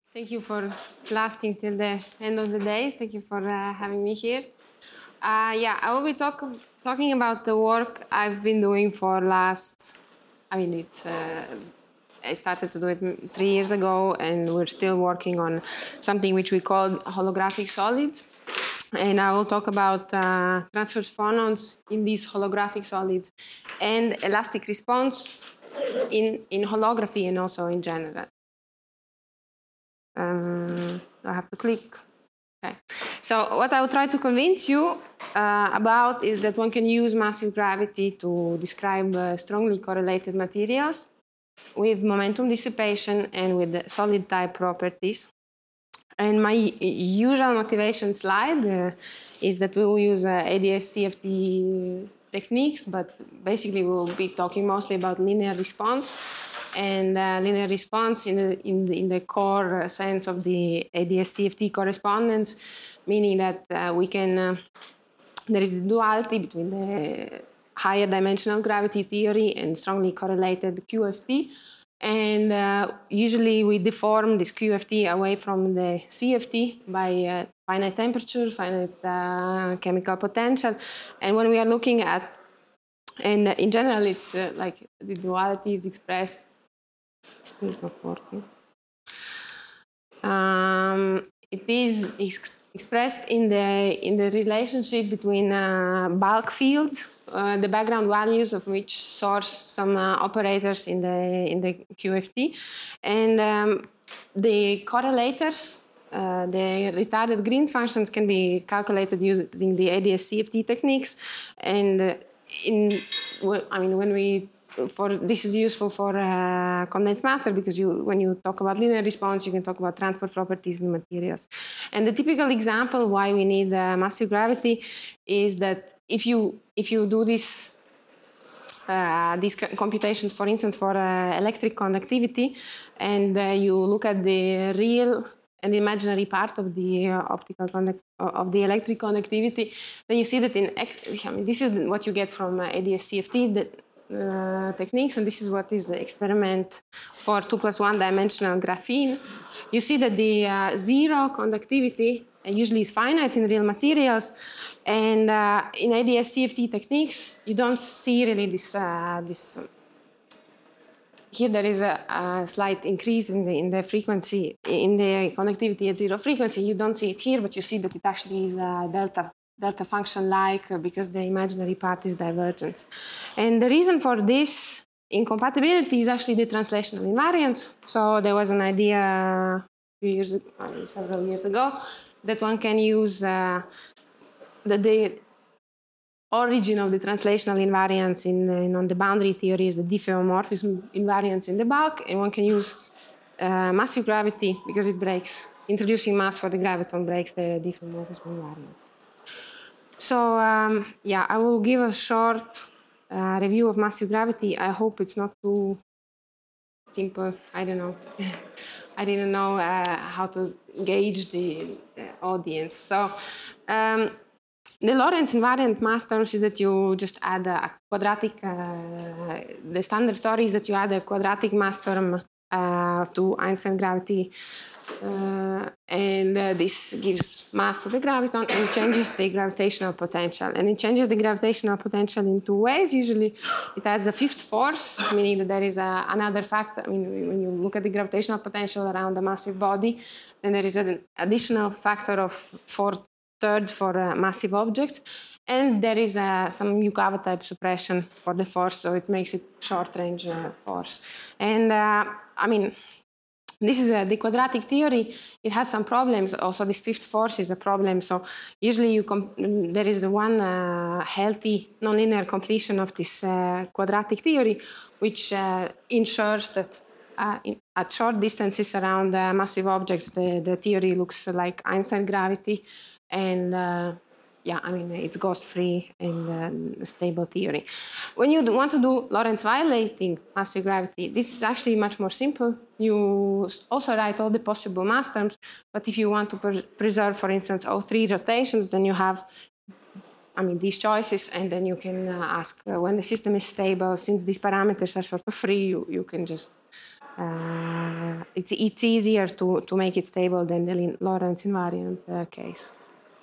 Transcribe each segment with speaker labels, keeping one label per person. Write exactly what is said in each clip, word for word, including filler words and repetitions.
Speaker 1: Thank you for lasting till the end of the day. Thank you for uh, having me here. Uh, yeah, I will be talk, talking about the work I've been doing for last, I mean, it's, uh, I started to do it three years ago, and we're still working on something which we call holographic solids. And I will talk about uh, transverse phonons in these holographic solids and elastic response in, in holography and also in general. Um, I have to click. Okay. So what I will try to convince you uh, about is that one can use massive gravity to describe uh, strongly correlated materials with momentum dissipation and with solid type properties. And my usual motivation slide uh, is that we will use uh, A D S C F T techniques, but basically we'll be talking mostly about linear response. And uh, linear response in the, in the, in the core sense of the A D S C F T correspondence, meaning that uh, we can, uh, there is the duality between the higher dimensional gravity theory and strongly correlated Q F T. And uh, usually we deform this Q F T away from the C F T by uh, finite temperature, finite uh, chemical potential. And when we are looking at, and in general, it's uh, like the duality is expressed. It's not working. Um, it is ex expressed in the in the relationship between uh, bulk fields, uh, the background values of which source some uh, operators in the in the Q F T, and um, the correlators. Uh, the retarded Green functions can be calculated using the A D S C F T techniques, and uh, in I mean when we For, this is useful for uh, condensed matter because you, when you talk about linear response, you can talk about transport properties in materials. And the typical example why we need uh, massive gravity is that if you if you do this uh, these computations, for instance, for uh, electric conductivity, and uh, you look at the real and imaginary part of the uh, optical conduct of the electric conductivity, then you see that in I mean, this is what you get from uh, A D S C F T. That, Uh, techniques, and this is what is the experiment for two plus one dimensional graphene. You see that the uh, zero conductivity usually is finite in real materials, and uh, in A D S C F T techniques, you don't see really this. Uh, this here there is a, a slight increase in the in the frequency in the conductivity at zero frequency. You don't see it here, but you see that it actually is a delta. delta function like uh, because the imaginary part is divergent. And the reason for this incompatibility is actually the translational invariance. So there was an idea a few years ago, I mean, several years ago, that one can use uh, the, the origin of the translational invariance in, in on the boundary theory is the diffeomorphism invariance in the bulk, and one can use uh, massive gravity because it breaks. Introducing mass for the graviton breaks the diffeomorphism invariance. So um, yeah, I will give a short uh, review of massive gravity. I hope it's not too simple. I don't know. I didn't know uh, how to gauge the uh, audience. So um, the Lorentz invariant mass terms is that you just add a quadratic, uh, the standard story is that you add a quadratic mass term uh, to Einstein gravity. Uh, and uh, this gives mass to the graviton and changes the gravitational potential. And it changes the gravitational potential in two ways. Usually it adds a fifth force, meaning that there is a, another factor. I mean, when you look at the gravitational potential around a massive body, then there is an additional factor of four thirds for a massive object. And there is uh, some Yukawa type suppression for the force, so it makes it short range uh, force. And uh, I mean, this is a, the quadratic theory. It has some problems. Also, this fifth force is a problem. So usually you there is one uh, healthy nonlinear completion of this uh, quadratic theory, which uh, ensures that uh, in, at short distances around uh, massive objects, the, the theory looks like Einstein gravity. And uh, yeah, I mean, it's ghost-free and uh, stable theory. When you want to do Lorentz violating massive gravity, this is actually much more simple. You also write all the possible mass terms, but if you want to pres preserve, for instance, all three rotations, then you have, I mean, these choices, and then you can uh, ask uh, when the system is stable, since these parameters are sort of free, you, you can just uh, it's, it's easier to, to make it stable than the Lorentz invariant uh, case.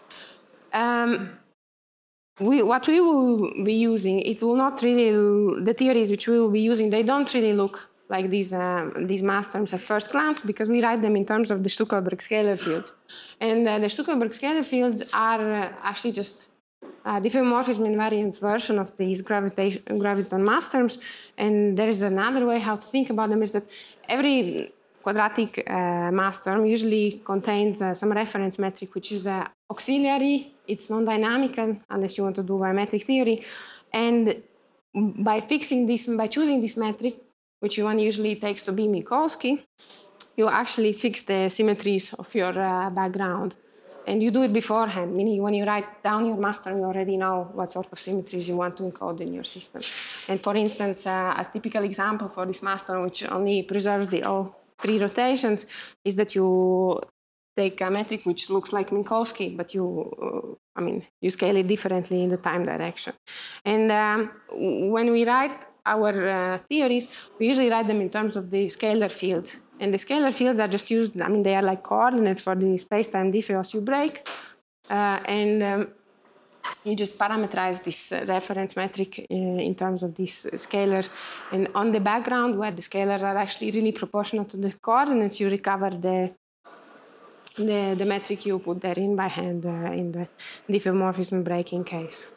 Speaker 1: Um, we, what we will be using, it will not really, the theories which we will be using, they don't really look like these, um, these mass terms at first glance, because we write them in terms of the Stuckelberg scalar fields. And uh, the Stuckelberg scalar fields are uh, actually just uh, diffeomorphism invariant version of these graviton mass terms. And there is another way how to think about them, is that every quadratic uh, mass term usually contains uh, some reference metric, which is uh, auxiliary. It's non-dynamical, unless you want to do biometric theory. And by fixing this, by choosing this metric, which one usually takes to be Minkowski, you actually fix the symmetries of your uh, background. And you do it beforehand, meaning when you write down your mass term, you already know what sort of symmetries you want to encode in your system. And for instance, uh, a typical example for this mass term, which only preserves the all three rotations, is that you take a metric which looks like Minkowski, but you, uh, I mean, you scale it differently in the time direction. And um, when we write our uh, theories, we usually write them in terms of the scalar fields. And the scalar fields are just used, I mean, they are like coordinates for the space-time diffeos you break. Uh, and um, you just parameterize this uh, reference metric uh, in terms of these uh, scalars. And on the background, where the scalars are actually really proportional to the coordinates, you recover the The, the metric you put there in by hand uh, in the diffeomorphism breaking case.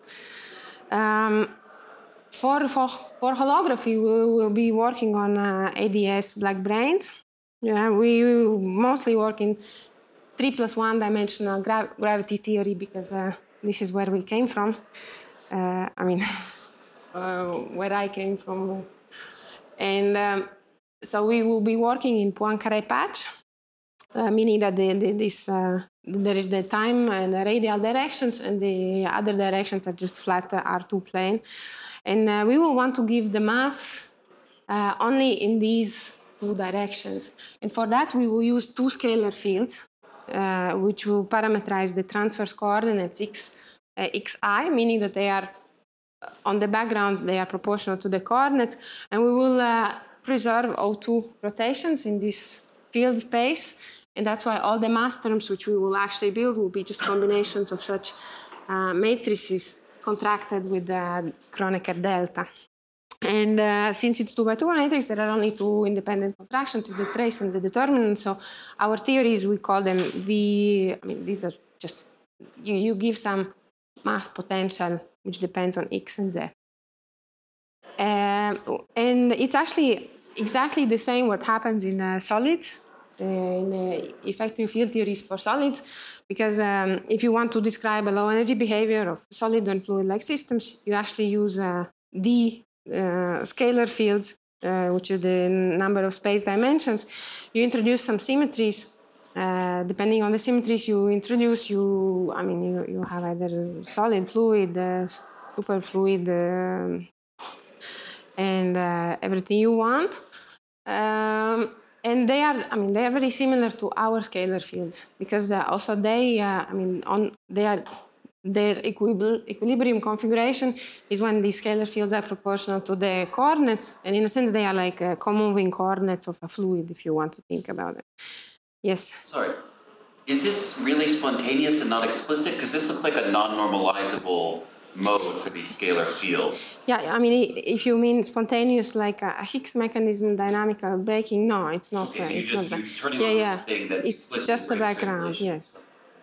Speaker 1: Um, for, for, for holography, we will be working on uh, A D S black brains. Yeah, we mostly work in three plus one dimensional gra gravity theory, because uh, this is where we came from. Uh, I mean, uh, where I came from. And um, so we will be working in Poincare patch. Uh, meaning that the, the, this, uh, there is the time and the radial directions, and the other directions are just flat uh, R two plane. And uh, we will want to give the mass uh, only in these two directions. And for that, we will use two scalar fields, uh, which will parameterize the transverse coordinates x, uh, xi, meaning that they are on the background, they are proportional to the coordinates. And we will uh, preserve O two rotations in this field space. And that's why all the mass terms which we will actually build will be just combinations of such uh, matrices contracted with the Kronecker delta. And uh, since it's two by two matrix, there are only two independent contractions, the trace and the determinant. So our theories, we call them V, I mean, these are just, you, you give some mass potential, which depends on X and Z. Um, and it's actually exactly the same what happens in uh, solids. Uh, in the effective field theories for solids, because um, if you want to describe a low energy behavior of solid and fluid-like systems, you actually use uh, D uh, scalar fields, uh, which is the number of space dimensions. You introduce some symmetries. Uh, depending on the symmetries you introduce, you, I mean, you, you have either solid, fluid, uh, superfluid, uh, and uh, everything you want. Um, And they are, I mean, they are very similar to our scalar fields, because uh, also they, uh, I mean, on they are, their equil equilibrium configuration is when these scalar fields are proportional to the coordinates, and in a sense they are like uh, co-moving coordinates of a fluid, if you want to think about it. Yes?
Speaker 2: Sorry, is this really spontaneous and not explicit? Because this looks like a non-normalizable mode for these scalar fields.
Speaker 1: Yeah, I mean, if you mean spontaneous, like a Higgs mechanism, dynamical breaking, no, it's not.
Speaker 2: Okay, so
Speaker 1: uh,
Speaker 2: you
Speaker 1: it's
Speaker 2: just,
Speaker 1: not
Speaker 2: you're turning
Speaker 1: yeah,
Speaker 2: on
Speaker 1: yeah.
Speaker 2: this thing that
Speaker 1: It's just a background, yes.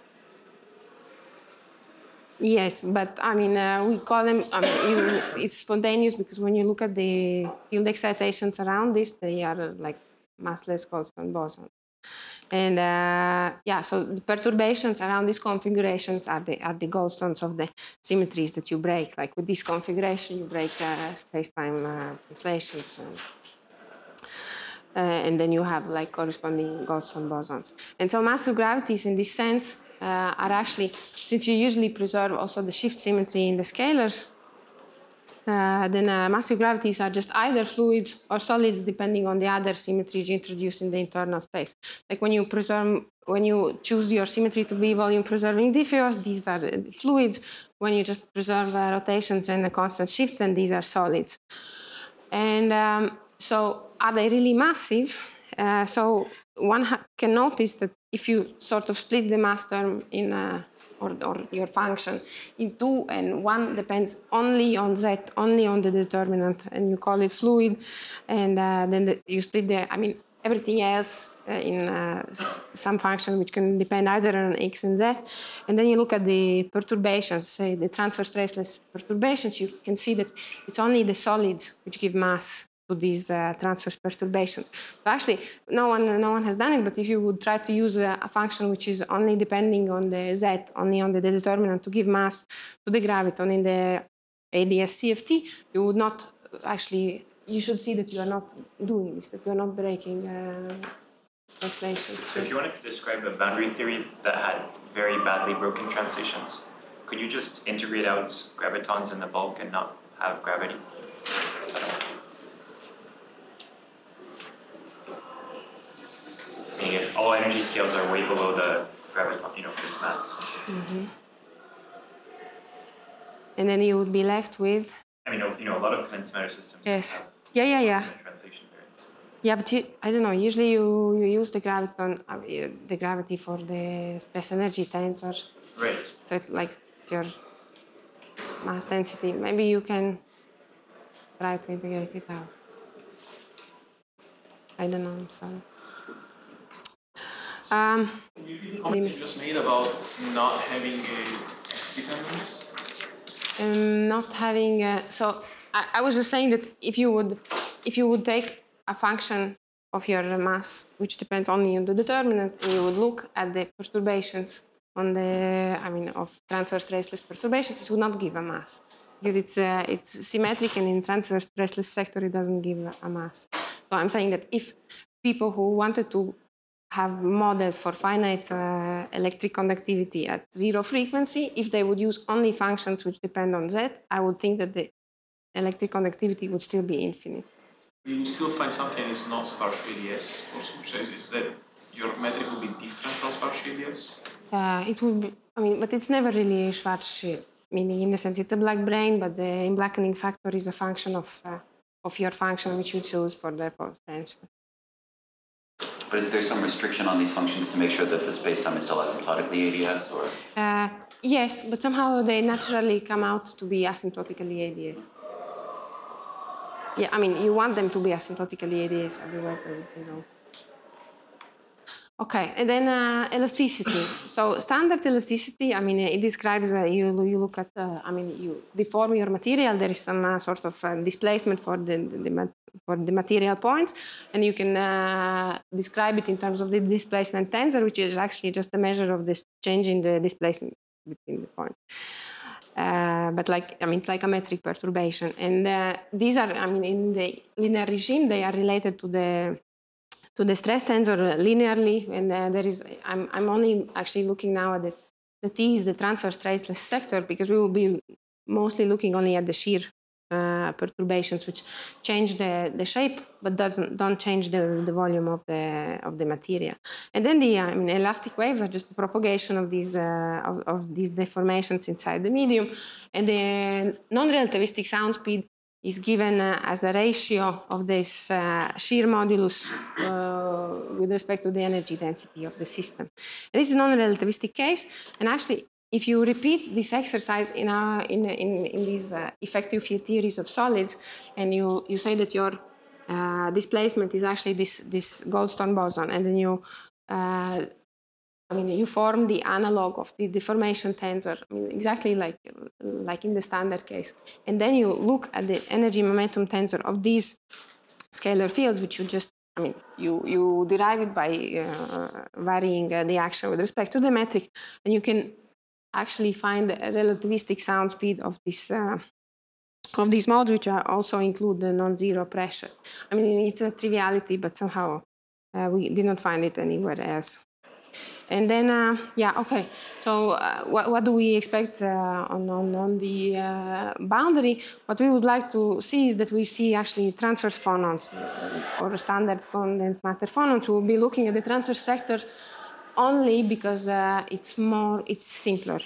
Speaker 1: Yes, but I mean, uh, we call them, I mean, you, it's spontaneous because when you look at the field excitations around this, they are uh, like massless Goldstone bosons. And uh, yeah, so the perturbations around these configurations are the, are the Goldstones of the symmetries that you break. Like with this configuration, you break uh, space-time uh, translations. And, uh, and then you have like corresponding Goldstone bosons. And so massive gravities in this sense uh, are actually, since you usually preserve also the shift symmetry in the scalars, Uh, then uh, massive gravities are just either fluids or solids, depending on the other symmetries you introduce in the internal space. Like when you preserve, when you choose your symmetry to be volume-preserving diffeos, these are fluids. When you just preserve uh, rotations and the constant shifts, then these are solids. And um, so are they really massive? Uh, so one ha can notice that if you sort of split the mass term in a, or, or your function in two, and one depends only on z, only on the determinant, and you call it fluid, and uh, then the, you split the, I mean, everything else uh, in uh, some function which can depend either on x and z, and then you look at the perturbations, say the transverse traceless perturbations, you can see that it's only the solids which give mass to these uh, transverse perturbations. So actually, no one, no one has done it, but if you would try to use a, a function which is only depending on the z, only on the determinant to give mass to the graviton in the A D S C F T, you would not actually, you should see that you are not doing this, that you are not breaking uh, translations.
Speaker 3: So if you wanted to describe a boundary theory that had very badly broken translations, could you just integrate out gravitons in the bulk and not have gravity? Meaning if all energy scales are way below the graviton, you know, this mass.
Speaker 1: Mm-hmm. And then you would be left with?
Speaker 3: I mean, you know, a lot of condensed matter systems
Speaker 1: yes.
Speaker 3: have
Speaker 1: yeah, yeah, yeah.
Speaker 3: translation variance.
Speaker 1: Yeah, but you, I don't know, usually you, you use the graviton, uh, the gravity for the stress energy tensor.
Speaker 3: Right.
Speaker 1: So it's like your mass density. Maybe you can try to integrate it out. I don't know, I'm sorry. Um,
Speaker 4: Can you repeat the comment you just made about not having a x dependence?
Speaker 1: Um, not having a, so I, I was just saying that if you would if you would take a function of your mass which depends only on the determinant, and you would look at the perturbations on the I mean of transverse traceless perturbations, it would not give a mass because it's uh, it's symmetric, and in transverse traceless sector it doesn't give a mass. So I'm saying that if people who wanted to have models for finite uh, electric conductivity at zero frequency, if they would use only functions which depend on z, I would think that the electric conductivity would still be infinite.
Speaker 4: You will still find something that's not sparse A D S, also, which is, is that your metric will be different from sparse A D S?
Speaker 1: Uh, it would be, I mean, but it's never really Schwarzschild, meaning in the sense it's a black brane, but the emblackening factor is a function of, uh, of your function which you choose for the potential.
Speaker 2: But is there some restriction on these functions to make sure that the spacetime is still asymptotically A D S, or?
Speaker 1: Uh, yes, but somehow they naturally come out to be asymptotically A D S. Yeah, I mean, you want them to be asymptotically A D S, otherwise they would be low. Okay, and then uh, elasticity. So standard elasticity, I mean, it describes, uh, you, you look at, uh, I mean, you deform your material, there is some uh, sort of uh, displacement for the, the, the, for the material points, and you can uh, describe it in terms of the displacement tensor, which is actually just a measure of this change in the displacement between the points. Uh, but like, I mean, it's like a metric perturbation. And uh, these are, I mean, in the linear regime, they are related to the to the stress tensor linearly, and uh, there is, I'm, I'm only actually looking now at the, the T is the transverse traceless sector, because we will be mostly looking only at the shear uh, perturbations, which change the, the shape, but doesn't, don't change the, the volume of the, of the material. And then the, I mean, elastic waves are just the propagation of these, uh, of, of these deformations inside the medium, and the non-relativistic sound speed is given uh, as a ratio of this uh, shear modulus uh, with respect to the energy density of the system. And this is a non-relativistic case, and actually, if you repeat this exercise in, our, in, in, in these uh, effective field theories of solids, and you, you say that your uh, displacement is actually this, this Goldstone boson, and then you uh, I mean, you form the analog of the deformation tensor, I mean, exactly like, like in the standard case. And then you look at the energy momentum tensor of these scalar fields, which you just, I mean, you, you derive it by uh, varying uh, the action with respect to the metric, and you can actually find a relativistic sound speed of this uh, of these modes, which are also include the non-zero pressure. I mean, it's a triviality, but somehow uh, we did not find it anywhere else. And then, uh, yeah, okay. So, uh, what, what do we expect uh, on, on, on the uh, boundary? What we would like to see is that we see actually transverse phonons uh, or standard condensed matter phonons. We'll be looking at the transverse sector only because uh, it's more, it's simpler.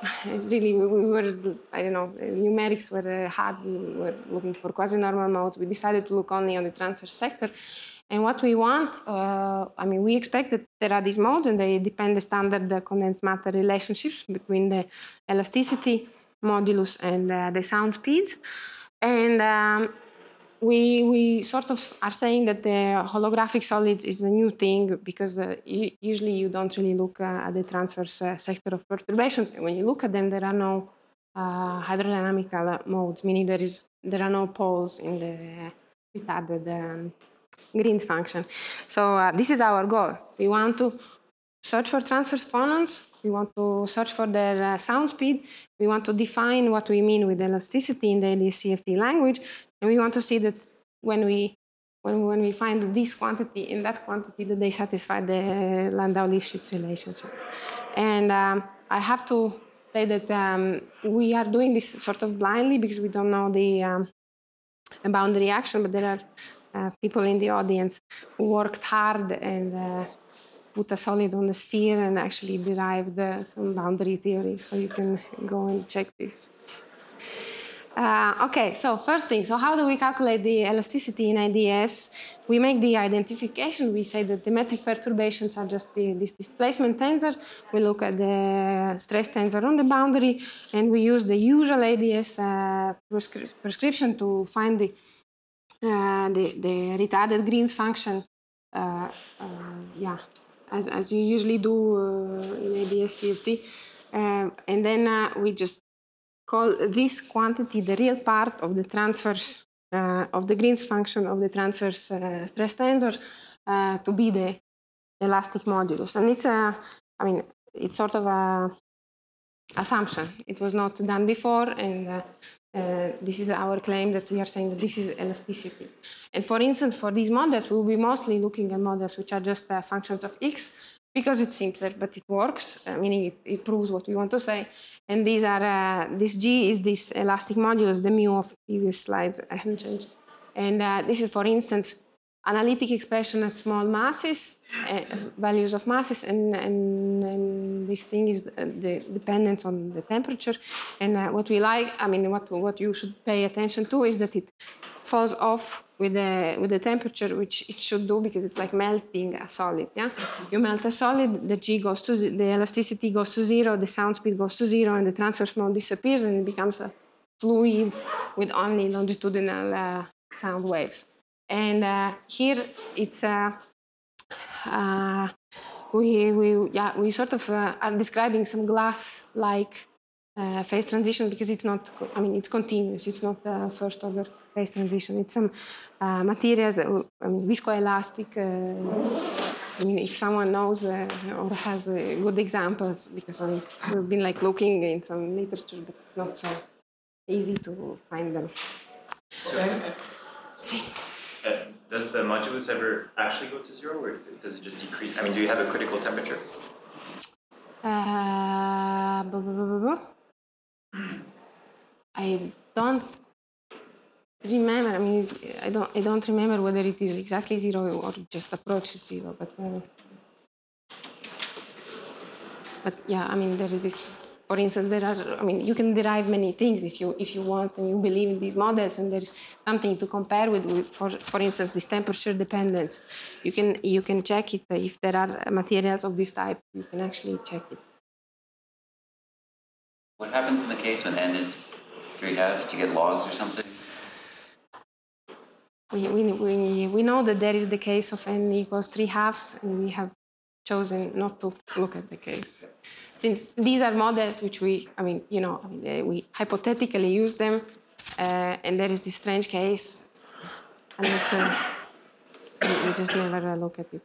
Speaker 1: really, we, we were, I don't know, numerics were uh, hard. We were looking for quasi-normal modes. We decided to look only on the transfer sector. And what we want, uh, I mean, we expect that there are these modes and they depend the standard uh, condensed matter relationships between the elasticity modulus and uh, the sound speeds. And um, we, we sort of are saying that the holographic solids is a new thing because uh, usually you don't really look uh, at the transverse uh, sector of perturbations. And when you look at them, there are no uh, hydrodynamical modes, meaning there, is, there are no poles in the retarded um, Green's function. So uh, this is our goal. We want to search for transverse phonons. We want to search for their uh, sound speed. We want to define what we mean with elasticity in the A D S C F T language. And we want to see that when we, when, when we find this quantity in that quantity, that they satisfy the Landau-Lifshitz relationship. And um, I have to say that um, we are doing this sort of blindly because we don't know the um, boundary action, but there are uh, people in the audience who worked hard and uh, put a solid on the sphere and actually derived uh, some boundary theory. So you can go and check this. Uh, okay, so first thing, so how do we calculate the elasticity in I D S? We make the identification. We say that the metric perturbations are just the, this displacement tensor. We look at the stress tensor on the boundary, and we use the usual A D S uh, prescri prescription to find the, uh, the, the retarded Green's function. Uh, uh, yeah, as, as you usually do uh, in A D S C F T. Uh, and then uh, we just call this quantity the real part of the transverse, uh, of the Green's function of the transverse uh, stress tensor uh, to be the elastic modulus. And it's a, I mean, it's sort of a assumption. It was not done before, and uh, uh, this is our claim that we are saying that this is elasticity. And for instance, for these models, we will be mostly looking at models which are just uh, functions of x, because it's simpler, but it works, uh, meaning it, it proves what we want to say. And these are, uh, this G is this elastic modulus, the mu of previous slides, I haven't changed. And uh, this is, for instance, analytic expression at small masses, uh, values of masses, and, and, and this thing is the dependence on the temperature. And uh, what we like, I mean, what, what you should pay attention to is that it falls off with the, with the temperature, which it should do because it's like melting a solid, yeah? You melt a solid, the G goes to, the elasticity goes to zero, the sound speed goes to zero, and the transverse mode disappears, and it becomes a fluid with only longitudinal uh, sound waves. And uh, here it's, uh, uh, we, we, yeah, we sort of uh, are describing some glass-like uh, phase transition because it's not, I mean, it's continuous, it's not uh, first order phase transition. It's some uh, materials, uh, I mean, viscoelastic. Uh, I mean, if someone knows uh, or has uh, good examples, because I mean, we've been like looking in some literature, but it's not so easy to find them.
Speaker 3: Okay. Uh, does the modulus ever actually go to zero, or does it just decrease? I mean, do you have a critical temperature?
Speaker 1: Uh, blah, blah, blah, blah. I don't remember. I mean, I don't. I don't remember whether it is exactly zero or just approaches zero. But, uh, but yeah, I mean, there is this. For instance, there are. I mean, you can derive many things if you if you want and you believe in these models, and there is something to compare with. with for for instance, this temperature dependence. You can you can check it if there are materials of this type. You can actually check it.
Speaker 2: What happens in the case when n is three halves? Do you get logs or something?
Speaker 1: We, we, we, we know that there is the case of n equals three halves, and we have chosen not to look at the case. Since these are models which we, I mean, you know, I mean, we hypothetically use them, uh, and there is this strange case, unless uh, we, we just never uh, look at it.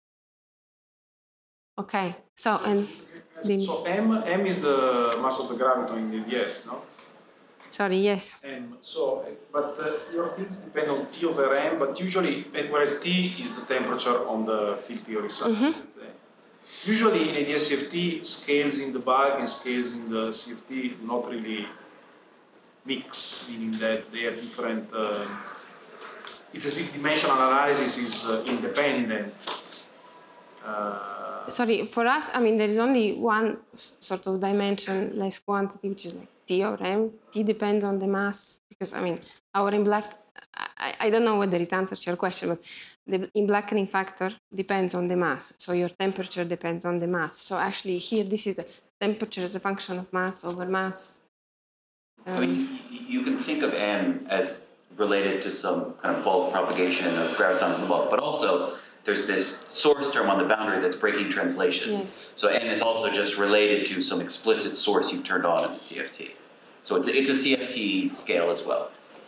Speaker 1: Okay, so, and... The,
Speaker 5: so M, M is the mass of the graviton in the D S, no?
Speaker 1: Sorry, yes.
Speaker 5: M. So, but uh, your things depend on T over M, but usually, whereas T is the temperature on the field theory side, mm-hmm. let's say. Usually in A D S C F T, scales in the bulk and scales in the C F T do not really mix, meaning that they have different, uh, it's as if dimensional analysis is uh, independent. Uh,
Speaker 1: sorry, for us, I mean, there is only one sort of dimension, less quantity, which is like T or M. T depends on the mass, because, I mean, our in black, I, I don't know whether it answers your question, but the in blackening factor depends on the mass. So your temperature depends on the mass. So actually here, this is a temperature as a function of mass over mass.
Speaker 2: Um, I mean, you, you can think of N as related to some kind of bulk propagation of gravitons in the bulk, but also there's this source term on the boundary that's breaking translations.
Speaker 1: Yes.
Speaker 2: So N is also just related to some explicit source you've turned on in the C F T. So it's, it's a C F T scale as well.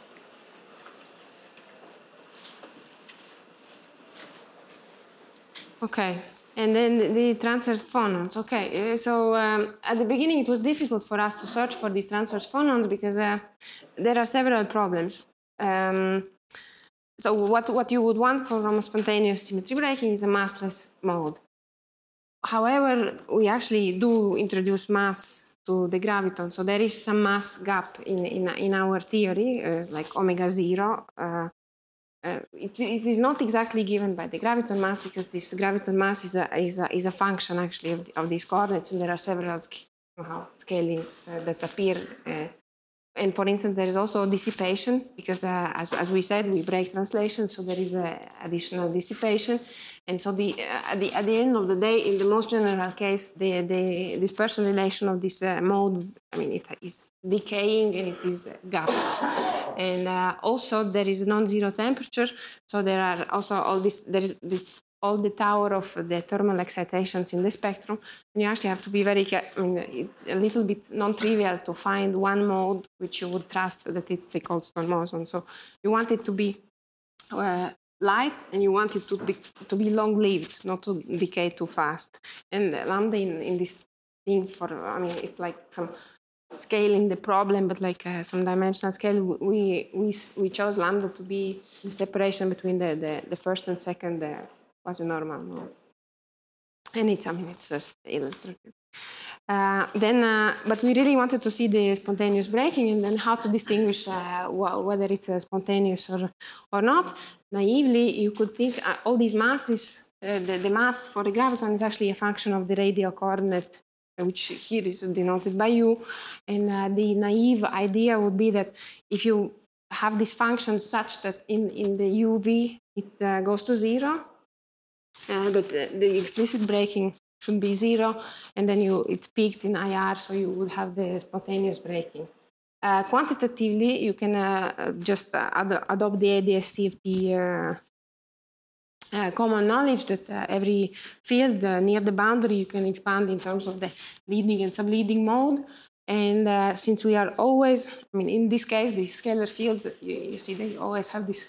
Speaker 1: Okay, and then the transverse phonons. Okay, so um, at the beginning it was difficult for us to search for these transverse phonons because uh, there are several problems. Um, so what, what you would want from a spontaneous symmetry breaking is a massless mode. However, we actually do introduce mass to the graviton, so there is some mass gap in, in, in our theory, uh, like omega zero. Uh, Uh, it, it is not exactly given by the graviton mass, because this graviton mass is a, is a, is a function actually of, the, of these coordinates, and there are several sc somehow scalings uh, that appear. Uh, and for instance, there is also dissipation, because uh, as, as we said, we break translation, so there is a additional dissipation. And so the, uh, at, the, at the end of the day, in the most general case, the, the dispersion relation of this uh, mode, I mean, it is decaying and it is gapped. And uh, also there is non-zero temperature, so there are also all this, there is this, all the tower of the thermal excitations in the spectrum, and you actually have to be very, I mean, it's a little bit non-trivial to find one mode which you would trust that it's the Goldstone boson. So you want it to be uh, light, and you want it to, to be long-lived, not to decay too fast. And lambda in, in this thing for, I mean, it's like some scaling the problem, but like uh, some dimensional scale, we, we, we chose lambda to be the separation between the, the, the first and second uh, quasi-normal mode. And it's, I mean, it's just illustrative. Uh, then, uh, but we really wanted to see the spontaneous breaking, and then how to distinguish uh, wh whether it's uh, spontaneous or, or not. Naively, you could think uh, all these masses, uh, the, the mass for the graviton is actually a function of the radial coordinate, which here is denoted by u. And uh, the naive idea would be that if you have this function such that in, in the U V it uh, goes to zero, uh, that uh, the explicit breaking should be zero, and then you, it's peaked in I R, so you would have the spontaneous breaking. Uh, quantitatively, you can uh, just uh, ad adopt the A D S C F T uh, Uh, common knowledge that uh, every field uh, near the boundary you can expand in terms of the leading and subleading mode. And uh, since we are always, I mean, in this case, the scalar fields, you, you see they always have this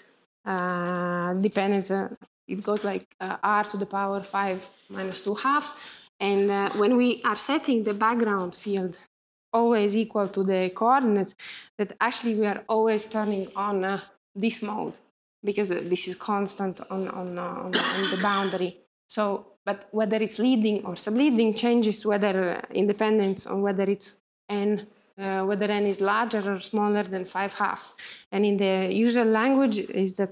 Speaker 1: uh, dependence. Uh, it goes like uh, r to the power five minus two halves. And uh, when we are setting the background field always equal to the coordinates, that actually we are always turning on uh, this mode, because this is constant on, on, on, on the boundary. So, but whether it's leading or subleading changes whether independence on whether it's n, uh, whether n is larger or smaller than five halves. And in the usual language is that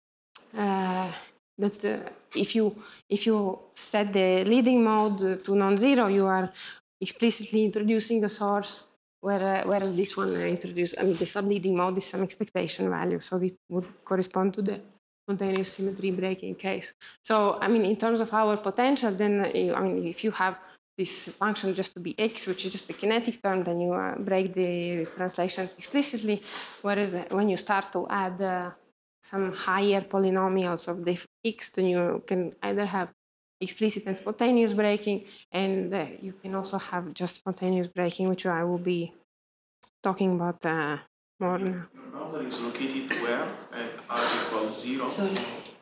Speaker 1: uh, that uh, if you if you set the leading mode to non-zero, you are explicitly introducing a source. Where, whereas this one uh, introduced, I mean, the subleading mode is some expectation value, so it would correspond to the spontaneous symmetry breaking case. So, I mean, in terms of our potential, then, uh, I mean, if you have this function just to be x, which is just a kinetic term, then you uh, break the translation explicitly, whereas uh, when you start to add uh, some higher polynomials of the x, then you can either have explicit and spontaneous breaking, and uh, you can also have just spontaneous breaking, which I will be talking about uh, more now.
Speaker 4: Your boundary is located where? At r equals zero?
Speaker 1: Sorry.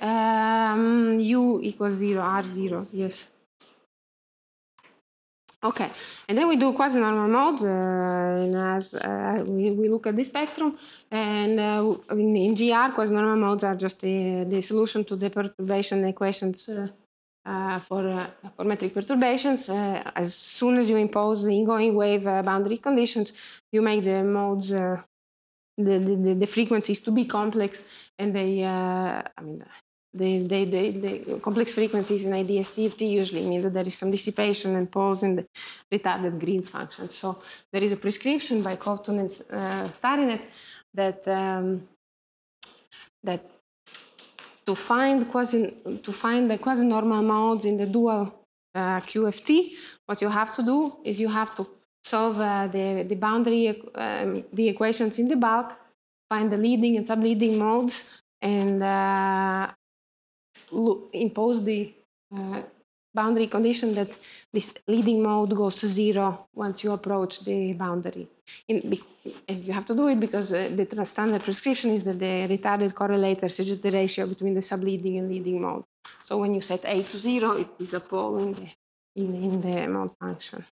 Speaker 1: Um, u equals zero, r zero, yes. Okay, and then we do quasi-normal modes, uh, and as uh, we, we look at the spectrum, and uh, in, in G R, quasi-normal modes are just the, the solution to the perturbation equations uh, Uh, for, uh, for metric perturbations. Uh, as soon as you impose the ingoing wave uh, boundary conditions, you make the modes, uh, the, the, the frequencies to be complex, and they, uh, I mean, the, the, the, the complex frequencies in I D S C F T usually mean that there is some dissipation and pause in the retarded Green's function. So there is a prescription by Kovtun and uh, Starinets that um, that to find quasi to find the quasi-normal modes in the dual uh, Q F T, what you have to do is you have to solve uh, the the boundary um, the equations in the bulk, find the leading and subleading modes, and uh, look, impose the uh, boundary condition that this leading mode goes to zero once you approach the boundary. In, and you have to do it because uh, the standard prescription is that the retarded correlator suggests the ratio between the subleading and leading mode. So when you set A to zero, it is a pole in the, in, in the mode function.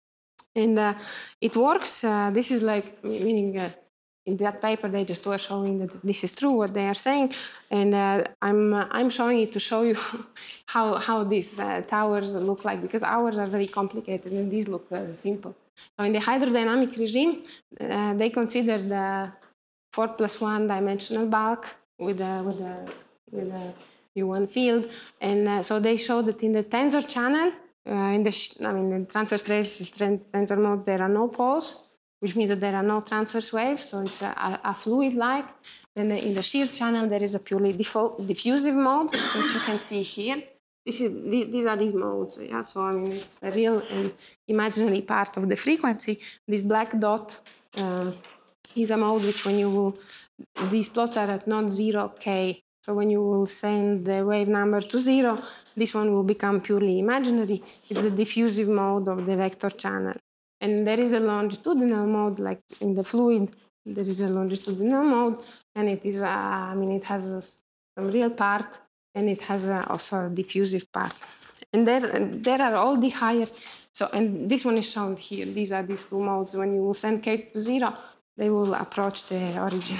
Speaker 1: And uh, it works. Uh, this is like, meaning uh, in that paper, they just were showing that this is true, what they are saying. And uh, I'm, uh, I'm showing it to show you how, how these uh, towers look like, because ours are very complicated and these look uh, simple. So in the hydrodynamic regime, uh, they consider the four plus one dimensional bulk with a, with a, with a U one field. And uh, so they show that in the tensor channel, uh, in the, I mean, in transverse traces tensor mode, there are no poles, which means that there are no transverse waves, so it's a, a fluid-like. Then in the shear channel, there is a purely diffusive mode, which you can see here. This is, these are these modes, yeah. So I mean, it's the real and imaginary part of the frequency. This black dot uh, is a mode which, when you will, these plots are at not zero k. So when you will send the wave number to zero, this one will become purely imaginary. It's the diffusive mode of the vector channel. And there is a longitudinal mode, like in the fluid, there is a longitudinal mode, and it is, uh, I mean, it has a, some real part, and it has a, also a diffusive part. And there, there are all the higher, so, and this one is shown here. These are these two modes. When you will send k to zero, they will approach the origin.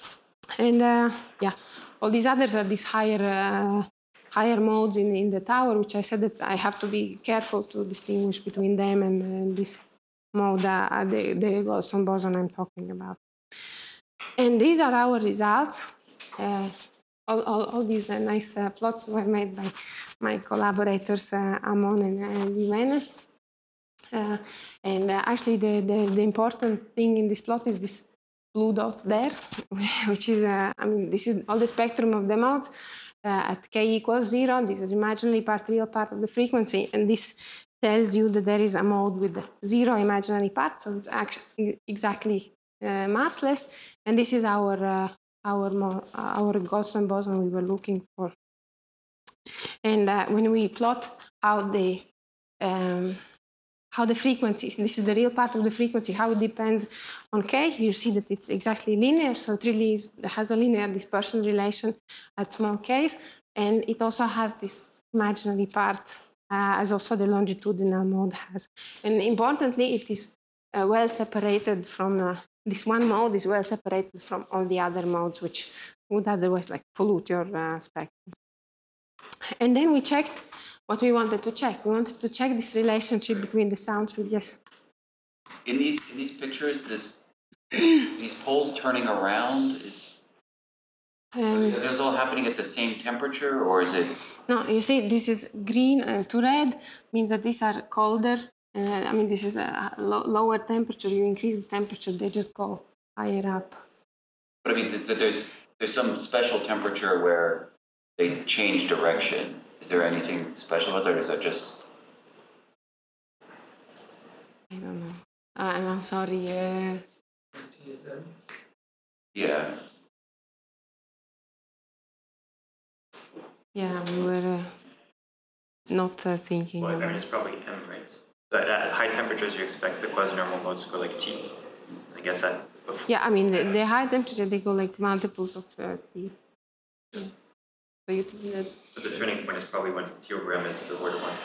Speaker 1: And uh, yeah, all these others are these higher, uh, higher modes in, in the tower, which I said that I have to be careful to distinguish between them and, and this mode, uh, the, the Goldstone boson I'm talking about. And these are our results. Uh, all, all, all these uh, nice uh, plots were made by my collaborators, uh, Amon and uh, Jimenez. Uh, and uh, actually, the, the, the important thing in this plot is this blue dot there, which is, uh, I mean, this is all the spectrum of the modes uh, at k equals zero. This is imaginary part, real part of the frequency, and this tells you that there is a mode with zero imaginary part, so it's actually exactly uh, massless. And this is our uh, our uh, our Goldstone boson we were looking for. And uh, when we plot how the um, how the frequencies, this is the real part of the frequency, how it depends on k, you see that it's exactly linear. So it really is, it has a linear dispersion relation at small k's, and it also has this imaginary part, uh, as also the longitudinal mode has. And importantly, it is uh, well separated from, uh, this one mode is well separated from all the other modes, which would otherwise like pollute your uh, spectrum. And then we checked what we wanted to check. We wanted to check this relationship between the sounds with, yes?
Speaker 2: In these in these pictures, this these poles turning around, is
Speaker 1: Um,
Speaker 2: are those all happening at the same temperature, or is it?
Speaker 1: No, you see, this is green uh, to red, means that these are colder. Uh, I mean, this is a lo lower temperature. You increase the temperature, they just go higher up.
Speaker 2: But I mean, there's there's, there's some special temperature where they change direction. Is there anything special about that, or is that just?
Speaker 1: I don't know. Uh, I'm sorry. Uh,
Speaker 2: Yeah.
Speaker 1: yeah, we were uh, not uh, thinking.
Speaker 3: Well, I
Speaker 1: about
Speaker 3: mean, it's probably M, right? But at high temperatures, you expect the quasi-normal modes to go like T. I guess that.
Speaker 1: Yeah, I mean, the, the high temperature, they go like multiples of uh, T. Yeah. So you think that's...
Speaker 3: But the turning point is probably when T over M is the order one.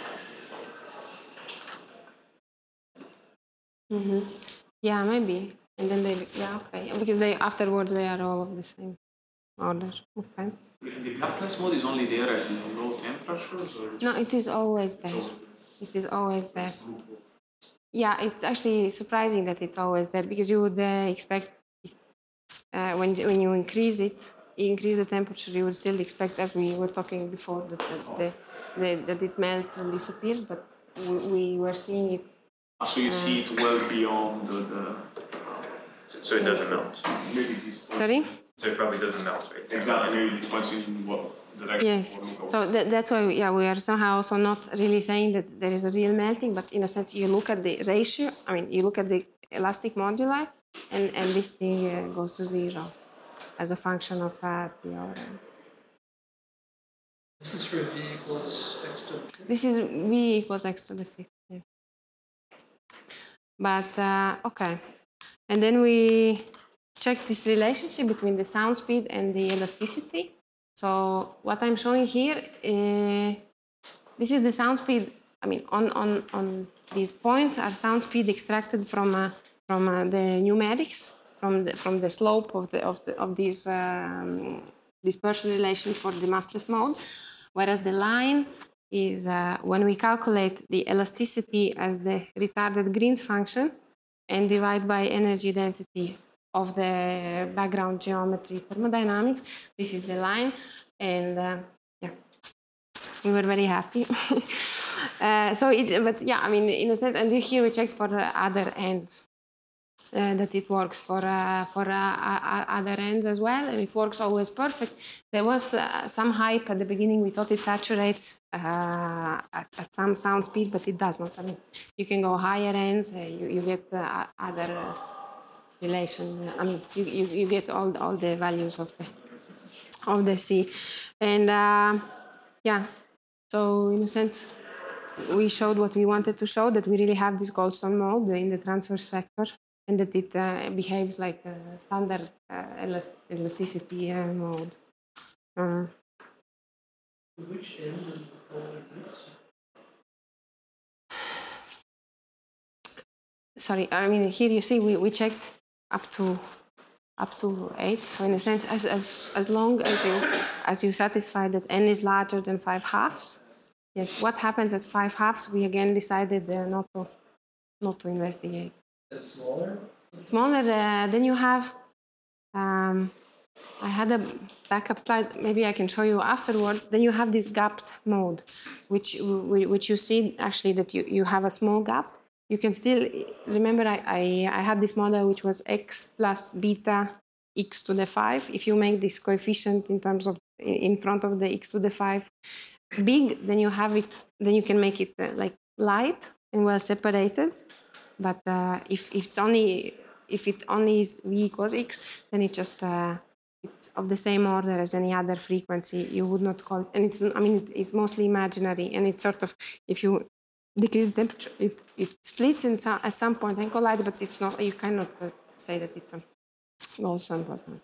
Speaker 1: Mm-hmm. Yeah, maybe. And then they, yeah, okay. Because they, afterwards, they are all of the same order. Okay.
Speaker 4: The Laplace mode is only there at low temperatures? Or
Speaker 1: No, it is always there. It is always there. Yeah, it's actually surprising that it's always there, because you would uh, expect it, uh, when when you increase it, increase the temperature, you would still expect, as we were talking before, that the, the, the, that it melts and disappears, but we, we were seeing it.
Speaker 4: Ah, so you see it well beyond the, the
Speaker 3: So it doesn't melt.
Speaker 4: maybe this point.
Speaker 1: Sorry?
Speaker 3: So it probably doesn't melt, right?
Speaker 4: Exactly, maybe this points in what direction.
Speaker 1: Yes.
Speaker 4: or look
Speaker 1: So that, that's why, yeah, we are somehow also not really saying that there is a real melting, but in a sense, you look at the ratio. I mean, you look at the elastic moduli, and and this thing uh, goes to zero as a function of uh, P over N.
Speaker 6: This is for V equals x to the fifth.
Speaker 1: This is V equals x to the fifth. Yeah. But uh, okay, and then we check this relationship between the sound speed and the elasticity. So what I'm showing here, uh, this is the sound speed. I mean, on on on these points are sound speed extracted from uh, from uh, the numerics, from the from the slope of the of the of this um, dispersion relation for the massless mode, whereas the line is uh, when we calculate the elasticity as the retarded Green's function and divide by energy density of the background geometry thermodynamics. This is the line, and uh, yeah, we were very happy. uh, so it, but yeah, I mean, in a sense, and here we checked for uh, other ends uh, that it works for uh, for uh, uh, other ends as well, and it works always perfect. There was uh, some hype at the beginning. We thought it saturates uh, at, at some sound speed, but it does not. I mean, you can go higher ends. Uh, you you get uh, other. Uh, relation. I mean, you, you, you get all all the values of the of the C, and uh, yeah. So in a sense, we showed what we wanted to show, that we really have this Goldstone mode in the transverse sector, and that it uh, behaves like a standard uh, elast elasticity uh, mode. Um,
Speaker 6: Which end does the pole exist?
Speaker 1: sorry, I mean, here you see we, we checked up to up to eight. So in a sense, as as as long as you as you satisfy that n is larger than five halves, yes. What happens at five halves? We again decided uh, not to not to investigate.
Speaker 6: And smaller?
Speaker 1: Smaller. Uh, then you have. Um, I had a backup slide. Maybe I can show you afterwards. Then you have this gapped mode, which which you see actually that you you have a small gap. You can still remember I, I, I had this model which was x plus beta x to the five. If you make this coefficient in terms of in front of the x to the five big, then you have it. Then you can make it uh, like light and well separated. But uh, if if it's only if it only is v equals x, then it just uh, it's of the same order as any other frequency. You would not call it, and it's I mean it's mostly imaginary, and it's sort of if you decrease the temperature, it, it splits in some, at some point and collides, but it's not, you cannot uh, say that it's a Goldstone Boltzmann.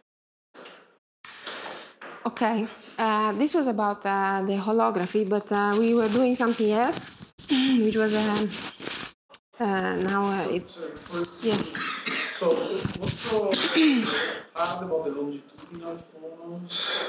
Speaker 1: Okay, uh, this was about uh, the holography, but uh, we were doing something else, which was um, uh, now uh, it,
Speaker 5: Sorry, first,
Speaker 1: yes.
Speaker 5: so what's so hard about the longitudinal phonos?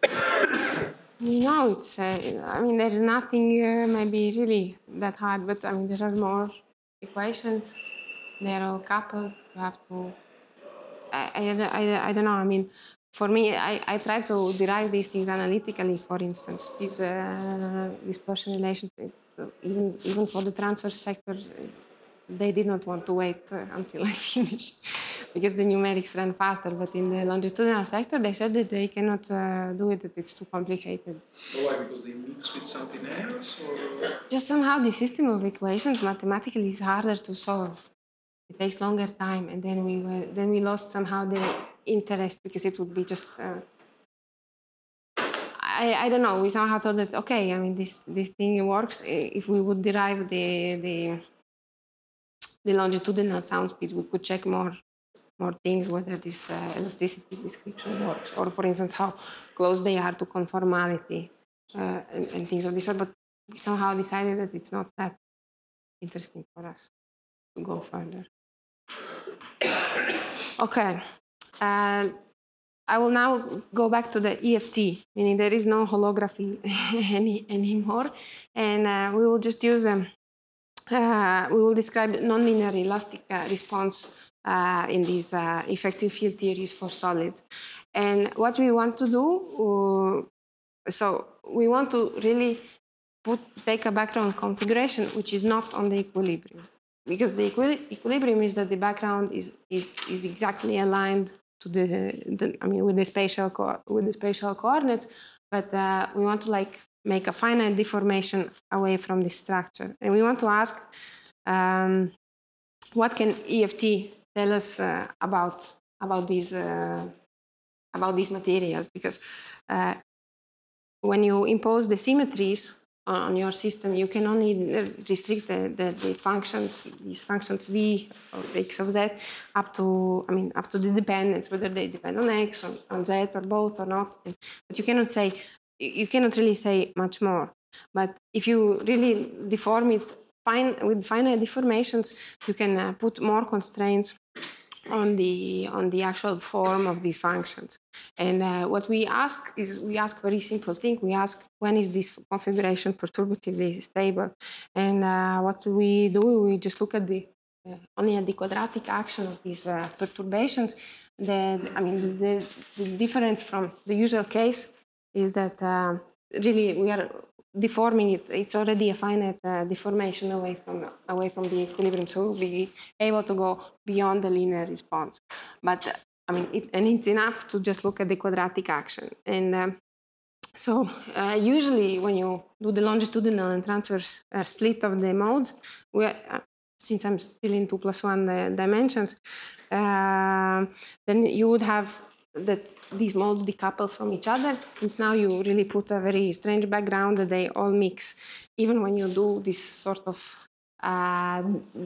Speaker 1: No, it's, uh, I mean, there's nothing uh, maybe really that hard, but I mean, there are more equations. They're all coupled. You have to, I, I, I, I don't know, I mean, for me, I, I try to derive these things analytically, for instance. This uh, dispersion relation, even, even for the transverse sector, they did not want to wait uh, until I finish because the numerics ran faster. But in the longitudinal sector, they said that they cannot uh, do it, that it's too complicated.
Speaker 5: Why? Because they mix with something else? Or?
Speaker 1: Just somehow the system of equations mathematically is harder to solve. It takes longer time, and then we were then we lost somehow the interest because it would be just. Uh, I, I don't know. We somehow thought that okay, I mean this this thing works if we would derive the the the longitudinal sound speed. We could check more more things whether this uh, elasticity description works, or for instance how close they are to conformality uh, and, and things of this sort. But we somehow decided that it's not that interesting for us to go further. Okay. Uh, I will now go back to the E F T, meaning there is no holography any anymore, and uh, we will just use them. Um, uh, we will describe nonlinear elastic uh, response uh, in these uh, effective field theories for solids. And what we want to do, uh, so we want to really put, take a background configuration which is not on the equilibrium. Because the equi equilibrium is that the background is, is, is exactly aligned to the, the I mean, with the spatial, co with the spatial coordinates, but uh, we want to like make a finite deformation away from this structure. And we want to ask, um, what can E F T tell us uh, about, about, these, uh, about these materials? Because uh, when you impose the symmetries on your system, you can only restrict the, the, the functions, these functions v of x of z, up to, I mean, up to the dependence, whether they depend on x, on, on z, or both, or not. But you cannot say, you cannot really say much more. But if you really deform it fine, with finite deformations, you can uh, put more constraints on the on the actual form of these functions. And uh, what we ask is, we ask very simple thing. We ask, when is this configuration perturbatively stable? And uh, what we do, we just look at the uh, only at the quadratic action of these uh, perturbations. The, I mean, the, the difference from the usual case is that uh, really we are deforming it. It's already a finite uh, deformation away from away from the equilibrium, so we'll be able to go beyond the linear response. But uh, I mean, it, and it's enough to just look at the quadratic action. And um, so uh, usually when you do the longitudinal and transverse uh, split of the modes, we are, uh, since I'm still in two plus one uh, dimensions, uh, then you would have that these modes decouple from each other. Since now you really put a very strange background, that they all mix. Even when you do this sort of uh,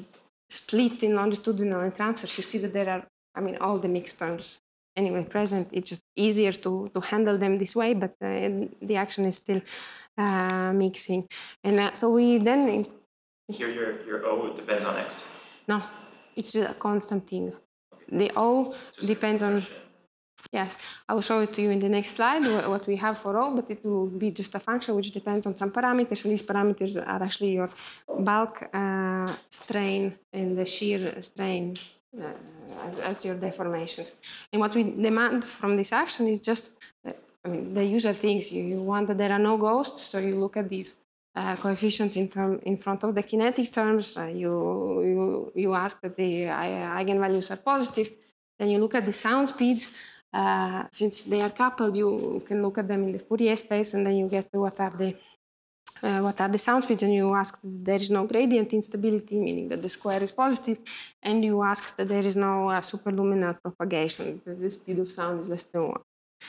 Speaker 1: split in longitudinal and transverse, you see that there are, I mean, all the mixed terms anyway present. It's just easier to, to handle them this way, but uh, the action is still uh, mixing. And uh, so we then...
Speaker 3: Here your, your O depends on X?
Speaker 1: No, it's a constant thing. The O just depends on... Yes, I will show it to you in the next slide, what we have for O, but it will be just a function which depends on some parameters, and these parameters are actually your bulk uh, strain and the shear strain uh, as, as your deformations. And what we demand from this action is just, uh, I mean, the usual things. You, you want that there are no ghosts, so you look at these uh, coefficients in, term, in front of the kinetic terms. Uh, you, you, you ask that the eigenvalues are positive. Then you look at the sound speeds. Uh, since they are coupled, you can look at them in the Fourier space, and then you get what are the uh, what are the sound speeds, and you ask that there is no gradient instability, meaning that the square is positive, and you ask that there is no uh, superluminal propagation, that the speed of sound is less than one.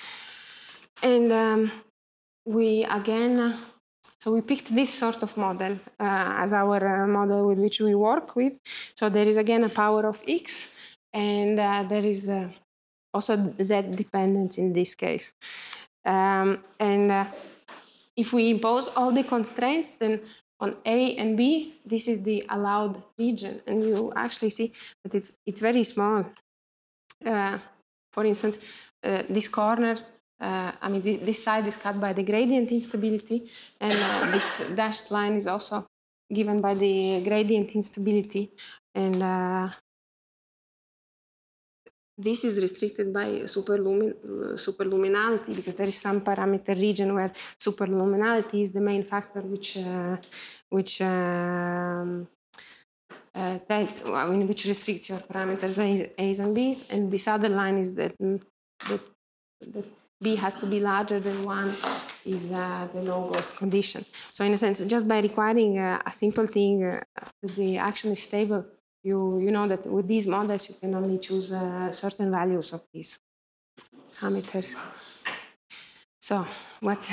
Speaker 1: And um, we again, uh, so we picked this sort of model uh, as our uh, model with which we work with. So there is again a power of x, and uh, there is a also Z dependence in this case. Um, and uh, if we impose all the constraints, then on A and B, this is the allowed region. And you actually see that it's, it's very small. Uh, for instance, uh, this corner, uh, I mean, this, this side is cut by the gradient instability, and uh, this dashed line is also given by the gradient instability. And uh, this is restricted by superlumin uh, superluminality, because there is some parameter region where superluminality is the main factor which uh, which um, uh, that, I mean, which restricts your parameters A's and B's, and this other line is that that, that B has to be larger than one is uh, the no ghost condition. So in a sense, just by requiring uh, a simple thing, uh, the action is stable. You, you know that with these models, you can only choose uh, certain values of these parameters. So what's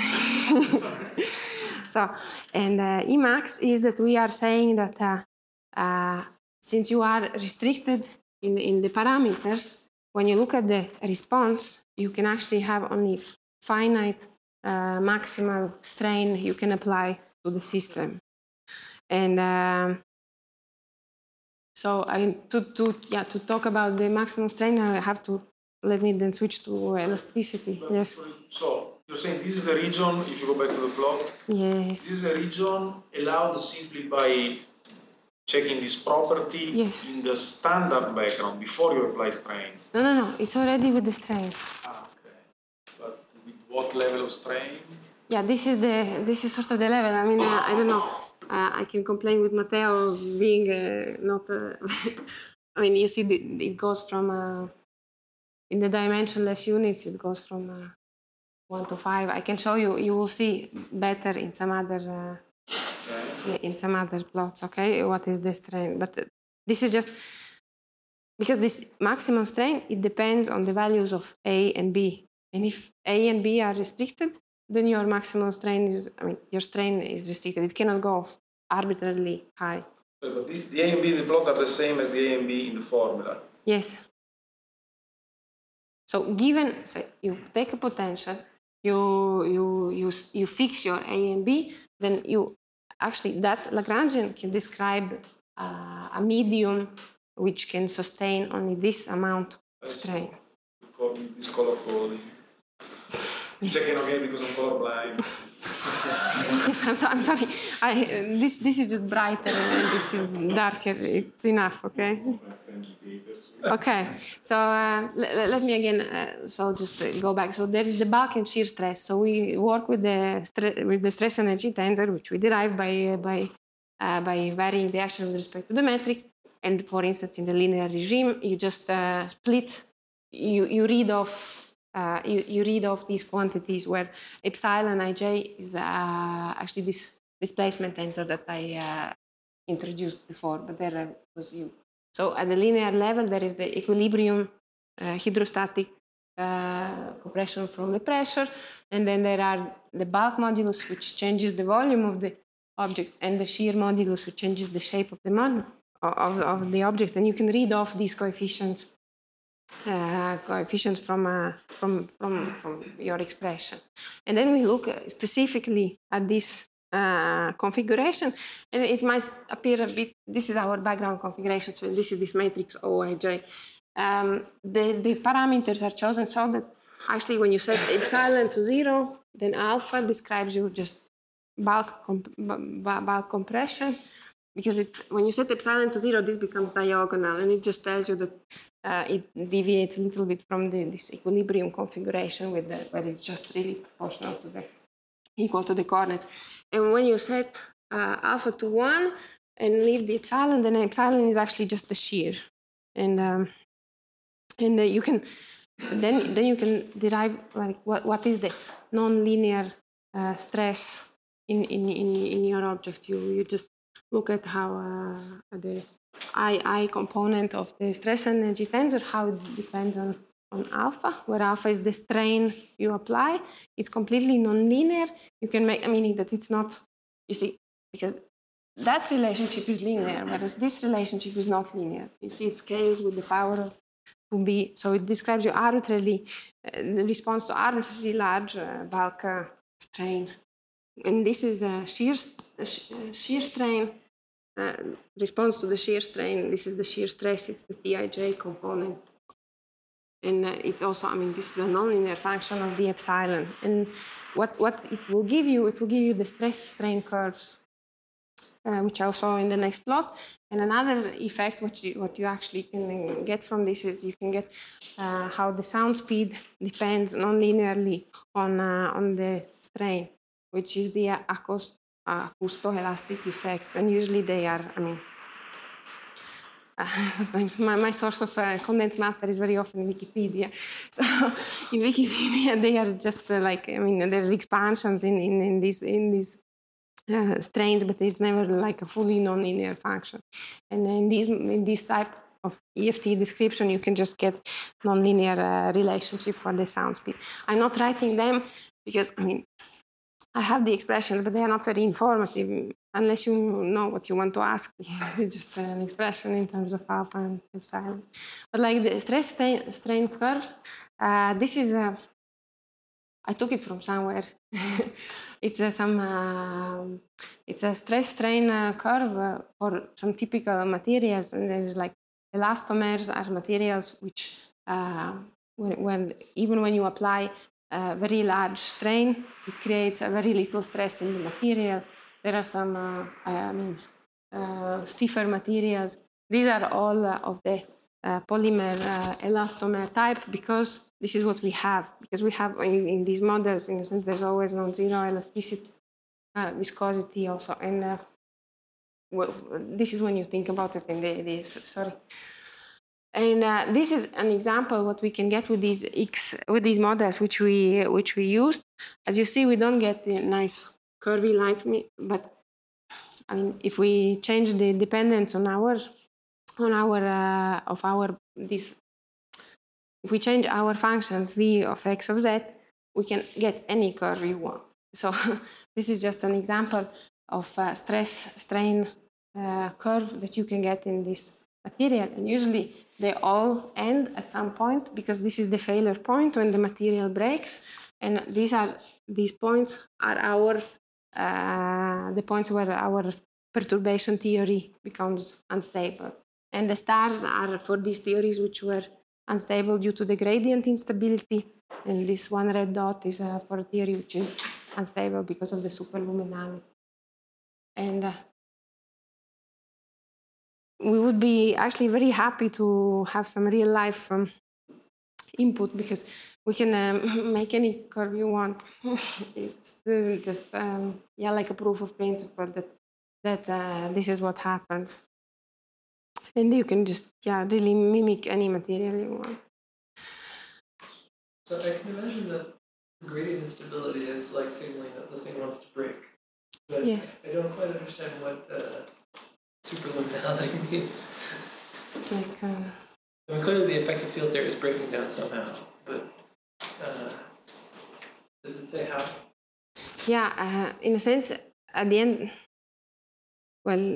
Speaker 1: so, and uh, Emax is that we are saying that uh, uh, since you are restricted in, in the parameters, when you look at the response, you can actually have only finite uh, maximal strain you can apply to the system. And uh, So I mean, to, to, yeah, to talk about the maximum strain, I have to, let me then switch to elasticity.
Speaker 5: But,
Speaker 1: yes.
Speaker 5: So you're saying this is the region, if you go back to the plot,
Speaker 1: Yes.
Speaker 5: this is a region allowed simply by checking this property
Speaker 1: Yes.
Speaker 5: in the standard background before you apply strain.
Speaker 1: No, no, no. It's already with the strain.
Speaker 5: Ah, okay. But with what level of strain?
Speaker 1: Yeah, this is the this is sort of the level. I mean, uh, I don't know. Uh, I can complain with Matteo being uh, not. Uh, I mean, you see, the, it goes from uh, in the dimensionless units. It goes from uh, one to five. I can show you. You will see better in some other uh,
Speaker 5: Okay.
Speaker 1: in some other plots. Okay, what is the strain? But uh, this is just because this maximum strain. It depends on the values of A and B, and if A and B are restricted, then your maximum strain is, I mean, your strain is restricted. It cannot go arbitrarily high.
Speaker 5: But the, the A and B in the plot are the same as the A and B in the formula.
Speaker 1: Yes. So given, say, you take a potential, you, you, you, you fix your A and B, then you actually, that Lagrangian can describe uh, a medium which can sustain only this amount of strain.
Speaker 5: Call me this color coding. Checking on me because I'm colorblind.
Speaker 1: Yes, I'm, so, I'm sorry. I, uh, this, this is just brighter and this is darker. It's enough, okay? Okay, so uh, l- let me again, uh, so just uh, go back. So there is the bulk and shear stress. So we work with the, stre- with the stress energy tensor, which we derive by, uh, by, uh, by varying the action with respect to the metric. And for instance, in the linear regime, you just uh, split, you, you read off Uh, you, you read off these quantities where epsilon ij is uh, actually this displacement tensor that I uh, introduced before, but there uh, was u. So at the linear level, there is the equilibrium uh, hydrostatic uh, compression from the pressure, and then there are the bulk modulus, which changes the volume of the object, and the shear modulus, which changes the shape of the mod- of, of the object, and you can read off these coefficients. Uh, coefficients from, uh, from, from, from your expression. And then we look uh, specifically at this uh, configuration, and it might appear a bit, this is our background configuration, so this is this matrix O I J. Um, the, the parameters are chosen so that actually when you set epsilon to zero, then alpha describes you just bulk, comp- bulk compression, because it, when you set epsilon to zero, this becomes diagonal, and it just tells you that uh, it deviates a little bit from the, this equilibrium configuration with the, where it's just really proportional to the, equal to the coordinates. And when you set uh, alpha to one and leave the epsilon, then epsilon is actually just the shear. And um, and uh, you can, then, then you can derive like what, what is the non-linear uh, stress in, in, in, in your object. You, you just look at how uh, the I, I component of the stress energy tensor, how it depends on, on alpha, where alpha is the strain you apply. It's completely non-linear. You can make, I mean, that it's not, you see, because that relationship is linear, whereas this relationship is not linear. You see, it scales with the power of two b. So it describes you arbitrarily, uh, the response to arbitrarily large uh, bulk uh, strain. And this is a shear, a shear strain. Uh, response to the shear strain, this is the shear stress, it's the T I J component. And uh, it also, I mean, this is a nonlinear function of the epsilon. And what, what it will give you, it will give you the stress strain curves, uh, which I'll show in the next plot. And another effect, what you, what you actually can get from this is you can get uh, how the sound speed depends nonlinearly on, uh, on the strain, which is the acoustic. Uh, acousto-elastic effects, and usually they are, I mean, uh, sometimes my, my source of uh, condensed matter is very often Wikipedia. So in Wikipedia, they are just uh, like, I mean, there are expansions in, in, in these in these uh, strains, but it's never like a fully non-linear function. And in these in this type of E F T description, you can just get non-linear uh, relationship for the sound speed. I'm not writing them because, I mean, I have the expressions, but they are not very informative unless you know what you want to ask. It's just an expression in terms of alpha and epsilon. But like the stress strain, strain curves, uh, this is a, I took it from somewhere. It's a, some, uh, it's a stress strain uh, curve uh, for some typical materials, and there's like elastomers are materials which, uh, when, when even when you apply a very large strain, it creates a very little stress in the material. There are some, uh, I mean, uh, stiffer materials. These are all uh, of the uh, polymer uh, elastomer type because this is what we have. Because we have in, in these models, in a sense, there's always non-zero elasticity, uh, viscosity also, and uh, well, this is when you think about it in the, the sorry. And uh, this is an example what we can get with these X with these models which we which we used. As you see, we don't get the nice curvy lines, but I mean, if we change the dependence on our on our uh, of our this, if we change our functions v of x of z, we can get any curve you want. So this is just an example of a stress strain uh, curve that you can get in this material, and usually they all end at some point because this is the failure point when the material breaks, and these are these points are our uh, the points where our perturbation theory becomes unstable, and the stars are for these theories which were unstable due to the gradient instability, and this one red dot is uh, for a theory which is unstable because of the superluminality. And uh, we would be actually very happy to have some real life um, input, because we can um, make any curve you want. It's uh, just um, yeah, like a proof of principle that that uh, this is what happens, and you can just yeah really mimic any material you want.
Speaker 6: So I can imagine that gradient instability is like signaling that the thing wants to break. But
Speaker 1: Yes.
Speaker 6: I don't quite understand what uh, superluminality means.
Speaker 1: It's like um,
Speaker 6: I mean, clearly the effective field there is breaking down somehow, but uh, does it say how?
Speaker 1: yeah, uh, in a sense, at the end, well,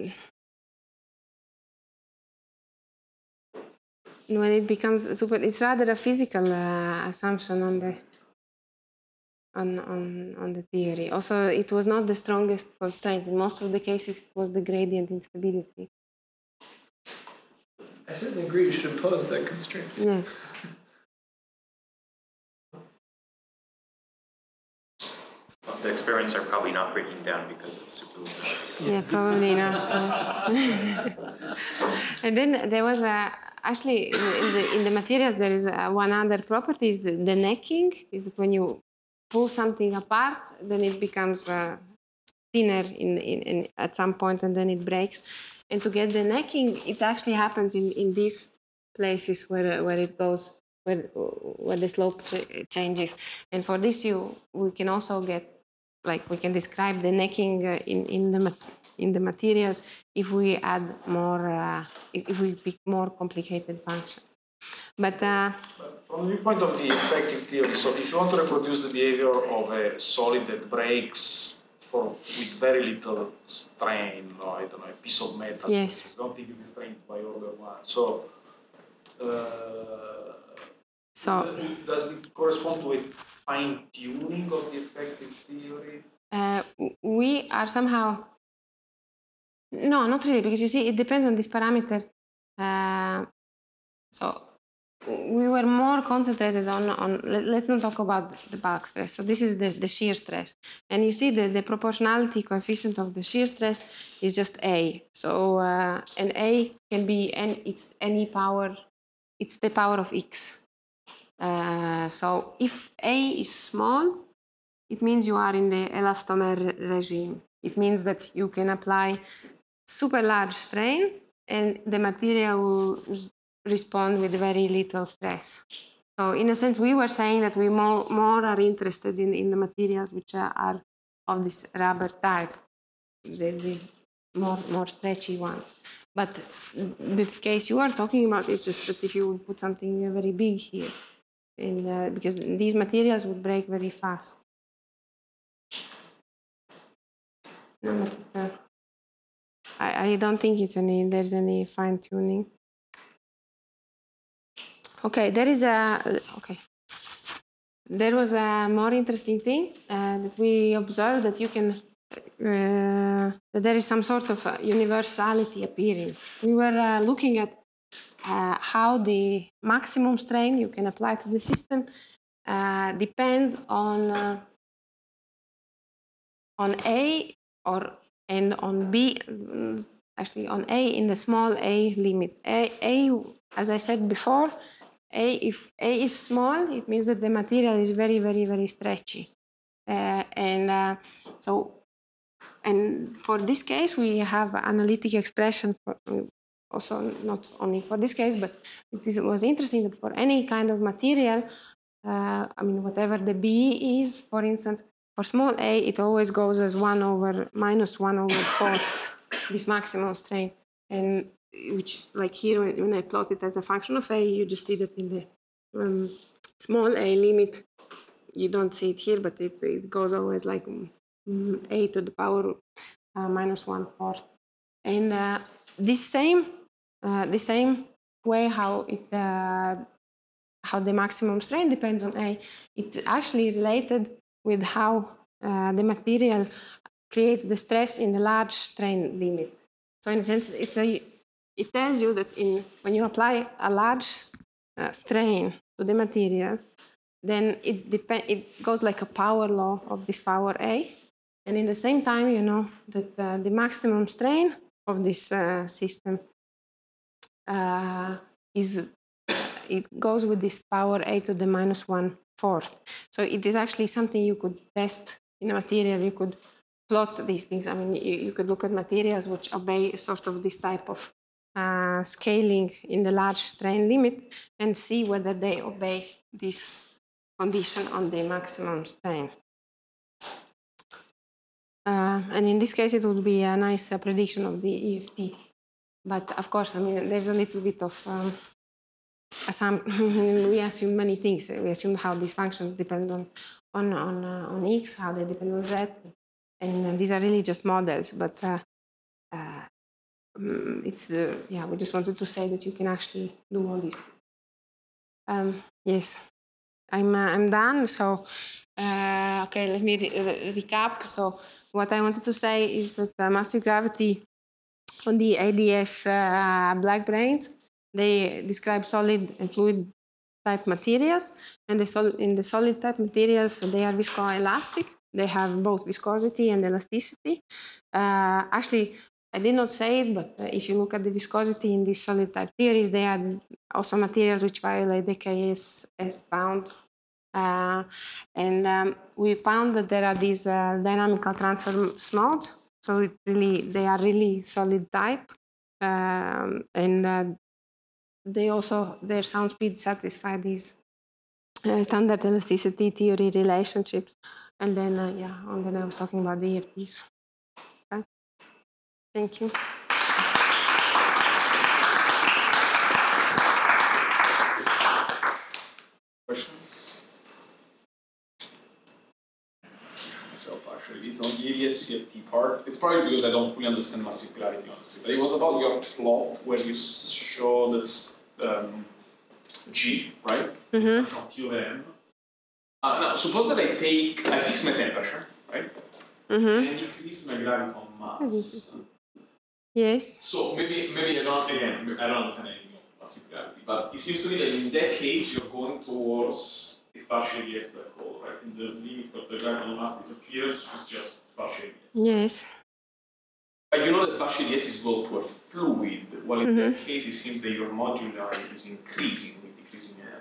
Speaker 1: when it becomes super, it's rather a physical uh, assumption on the on, on on the theory. Also, it was not the strongest constraint. In most of the cases, it was the gradient instability.
Speaker 6: I certainly agree you should impose that constraint.
Speaker 1: Yes.
Speaker 3: Well, the experiments are probably not breaking down because of superluminality.
Speaker 1: Yeah, probably not. And then there was a actually in the in the materials there is a, one other property is the, the necking. Is that when you pull something apart, then it becomes uh, thinner in, in, in at some point, and then it breaks. And to get the necking, it actually happens in, in these places where where it goes where where the slope ch- changes. And for this, you we can also get like we can describe the necking uh, in in the in the materials if we add more uh, if, if we pick more complicated function. But, uh,
Speaker 5: But from the viewpoint of the effective theory, so if you want to reproduce the behavior of a solid that breaks for with very little strain, no, I don't know, a piece of metal.
Speaker 1: Yes.
Speaker 5: I don't think you can strain it by order one. So, uh,
Speaker 1: so
Speaker 5: does it correspond to a fine tuning of the effective theory?
Speaker 1: uh, we are somehow no, not really, because you see, it depends on this parameter. Uh, so we were more concentrated on, on let, let's not talk about the bulk stress. So this is the, the shear stress. And you see the, the proportionality coefficient of the shear stress is just A. So uh, an A can be, and it's any power, it's the power of X. Uh, so if A is small, it means you are in the elastomer regime. It means that you can apply super large strain and the material will respond with very little stress. So in a sense, we were saying that we more, more are interested in, in the materials which are, are of this rubber type, the, the more, more stretchy ones. But the case you are talking about is just that if you would put something very big here, and, uh, because these materials would break very fast. No, but, uh, I, I don't think it's any, there's any fine tuning. Okay, there is a, okay. There was a more interesting thing uh, that we observed, that you can, uh, that there is some sort of uh, universality appearing. We were uh, looking at uh, how the maximum strain you can apply to the system uh, depends on uh, on A or and on B. actually on A in the small a limit. A, a as I said before, A, if A is small, it means that the material is very, very, very stretchy. Uh, and uh, so, and for this case, we have analytic expression for, also not only for this case, but it is, was interesting that for any kind of material, uh, I mean, whatever the B is, for instance, for small a, it always goes as one over minus one over four, this maximum strain. And which, like here, when, when I plot it as a function of a, you just see that in the um, small a limit, you don't see it here, but it, it goes always like um, a to the power uh, minus one fourth. And uh, this same, uh, the same way how it, uh, how the maximum strain depends on A, it's actually related with how uh, the material creates the stress in the large strain limit. So in a sense, it's a, it tells you that in, when you apply a large uh, strain to the material, then it, depend, it goes like a power law of this power A. And in the same time, you know that uh, the maximum strain of this uh, system uh, is, it goes with this power A to the minus one fourth. So it is actually something you could test in a material. You could plot these things. I mean, you, you could look at materials which obey sort of this type of uh, scaling in the large strain limit and see whether they obey this condition on the maximum strain. Uh, and in this case, it would be a nice uh, prediction of the E F T. But of course, I mean, there's a little bit of um, assum we assume many things. We assume how these functions depend on on on, uh, on X, how they depend on Z, and uh, these are really just models. But uh, uh, it's uh, yeah, we just wanted to say that you can actually do all these. Um, yes, I'm uh, I'm done. So. Uh, okay, let me re re recap. So what I wanted to say is that uh, massive gravity on the A D S uh, black brains, they describe solid and fluid type materials, and the sol in the solid type materials, they are viscoelastic. They have both viscosity and elasticity. Uh, actually, I did not say it, but uh, if you look at the viscosity in these solid type theories, they are also materials which violate the K S S bound. Uh, and um, we found that there are these uh, dynamical transfer modes. So it really, they are really solid type. Um, and uh, they also, their sound speed satisfy these uh, standard elasticity theory relationships. And then, uh, yeah, and then I was talking about the E F Ts. Okay. Thank you.
Speaker 4: Questions? Myself, actually, it's on the A D S C F T part. It's probably because I don't fully understand massive clarity, honestly. But it was about your plot where you show this um, G, right?
Speaker 1: Mm-hmm.
Speaker 4: Of T over M. Uh, now, suppose that I take, I fix my temperature, right?
Speaker 1: Mm-hmm.
Speaker 4: And increase my graviton mass.
Speaker 1: Yes.
Speaker 4: So maybe, maybe I don't, again, I don't understand anything of massive gravity, but it seems to me that in that case, you're going towards it's partially yes black hole, right? In the limit of the graviton mass disappears, it's just partially yes.
Speaker 1: Yes.
Speaker 4: But you know that partially yes is equal to a fluid, while in
Speaker 1: Mm-hmm.
Speaker 4: that case it seems that your modular is increasing with decreasing M.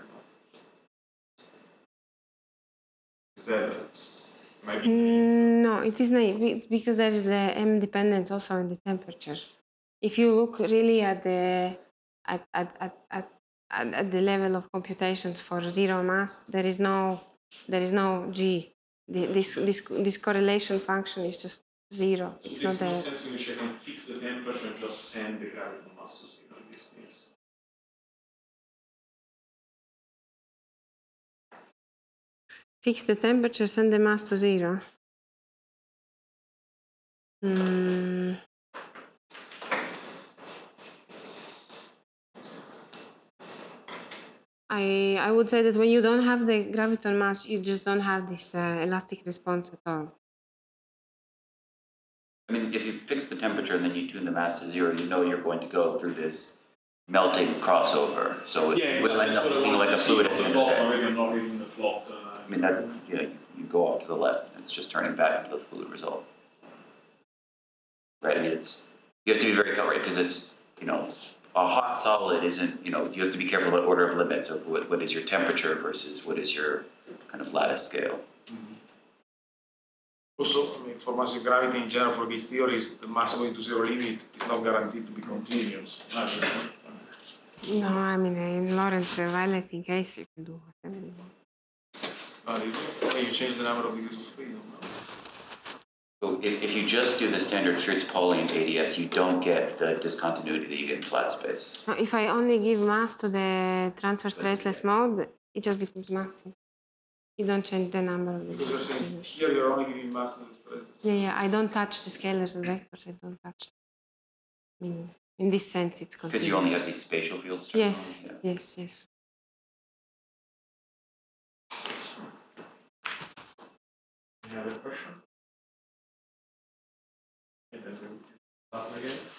Speaker 4: Is that it's maybe
Speaker 1: Mm, no, it is naive because there is the M dependence also in the temperature. If you look really at the at at at, at At, at the level of computations for zero mass, there is no there is no G. The, this this this correlation function is just zero.
Speaker 4: So
Speaker 1: it's
Speaker 4: there's
Speaker 1: not
Speaker 4: no
Speaker 1: there.
Speaker 4: sense in which I can fix the temperature and just send the graviton mass to zero in this case.
Speaker 1: Fix the temperature, send the mass to zero. Mm. I I would say that when you don't have the graviton mass, you just don't have this uh, elastic response at all.
Speaker 2: I mean, if you fix the temperature and then you tune the mass to zero, you know you're going to go through this melting crossover. So it
Speaker 4: Yeah,
Speaker 2: will end up looking like a fluid at the end of the day.
Speaker 4: Already, I'm not reading the plot. Uh,
Speaker 2: I mean, that, you know, you go off to the left and it's just turning back into the fluid result. Right, I mean, it's You have to be very careful, right? Because it's, you know, a hot solid isn't, you know, you have to be careful about order of limits of what, what is your temperature versus what is your kind of lattice scale.
Speaker 5: Also, I mean, for massive gravity in general, for gauge theories, the mass going to zero limit is not guaranteed to be continuous.
Speaker 1: No, I mean, in Lorentz violating case, you can do whatever you want.
Speaker 5: But if you change the number of degrees of freedom. No?
Speaker 2: So if, if you just do the standard Fritz-Pauli in A D S, you don't get the discontinuity that you get in flat space.
Speaker 1: Now, if I only give mass to the transfer stressless mode, it just becomes massive. You don't change the number of the
Speaker 5: Because you're saying here you're only giving mass to the stressless.
Speaker 1: Yeah, yeah, I don't touch the scalars and vectors, I don't touch them. I mean, in this sense, it's continuous.
Speaker 2: Because you only have these spatial fields.
Speaker 1: Yes,
Speaker 2: yeah.
Speaker 1: yes, yes.
Speaker 4: Any other question? And then we pass again.